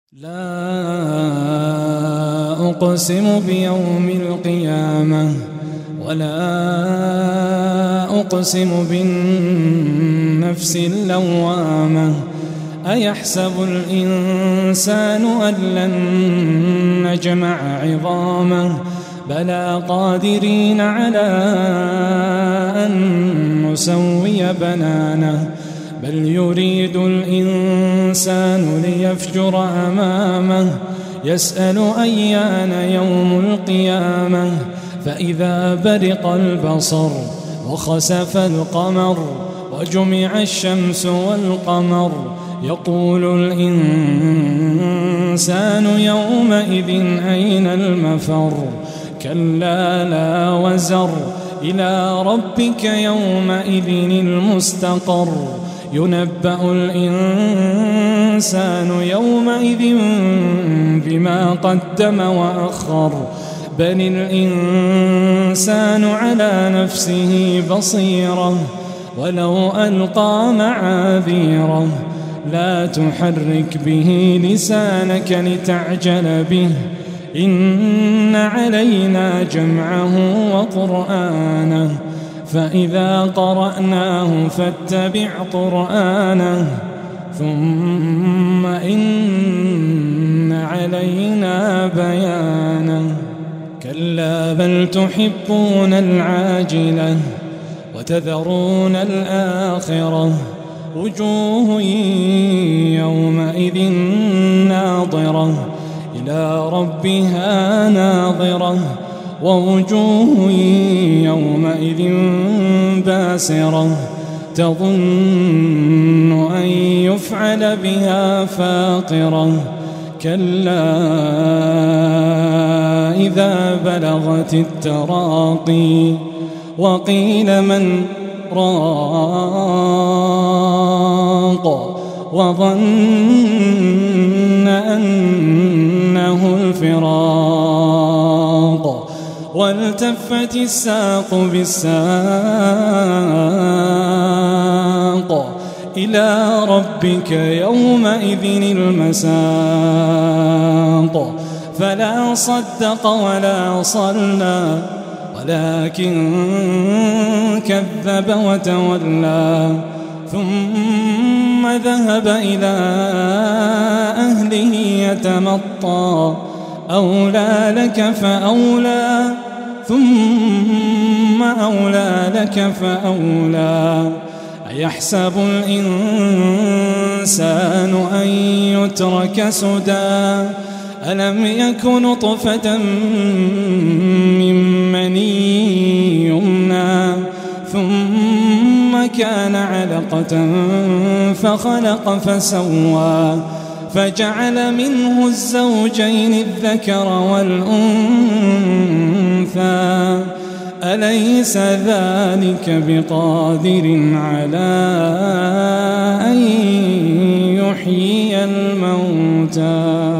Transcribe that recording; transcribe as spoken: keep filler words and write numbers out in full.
لا أقسم بيوم القيامة ولا أقسم بالنفس اللوامة. أيحسب الإنسان أن لن نجمع عظامه بلى قادرين على أن نسوي بنانه بل يريد الإنسان ليفجر أمامه يسأل أيان يوم القيامة. فإذا برق البصر وخسف القمر وجمع الشمس والقمر يقول الإنسان يومئذ أين المفر. كلا لا وزر إلى ربك يومئذ المستقر. ينبأ الإنسان يومئذ بما قدم وأخر بل الإنسان على نفسه بصيرة ولو ألقى معاذيره. لا تحرك به لسانك لتعجل به إن علينا جمعه وقرآنه فإذا قرأناه فاتبع قرآنه ثم إن علينا بيانه. كلا بل تحبون العاجلة وتذرون الآخرة وجوه يومئذ ناظرة إلى ربها ناظرة ووجوه يومئذ باسرة تظن أن يفعل بها فاقرة. كلا إذا بلغت التراقي وقيل من راق وظن أنه الفراق والتفت الساق بالساق إلى ربك يومئذ المساق. فلا صدق ولا صلى ولكن كذب وتولى ثم ذهب إلى أهله يتمطى. أولى لك فأولى ثم أولى لك فأولى. أيحسب الإنسان أن يترك سدى ألم يك نطفة من مني يمنى ثم كان علقة فخلق فسوى فجعل منه الزوجين الذكر والأنثى. أليس ذلك بقادر على أن يحيي الموتى.